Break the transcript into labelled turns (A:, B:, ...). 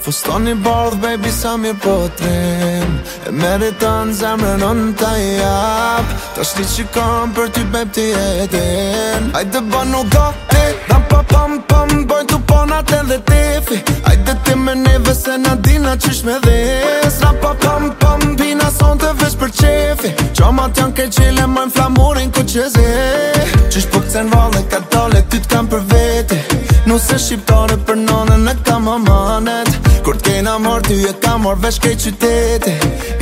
A: Fuston i bardh, baby, sa mirë po trim E meriton zemrën unë t'a jap Ta shti që kam për ty, babe, ti jetin Hajde banu gati, dam pa pam pam Bojnë tu ponat edhe tifi Hajde ti me neve se na dina qysh me dhis Dam pa pam pam, pina son të vesh për qefi Qomat janë ke qile, mojnë flamurin ku qezi Qysh po këcen valle, ka dole, ty t'kam për veti Nuse shqiptare për nonën e kam amanet Kur t'kejna mor, ty e kam mor vesh kej qyteti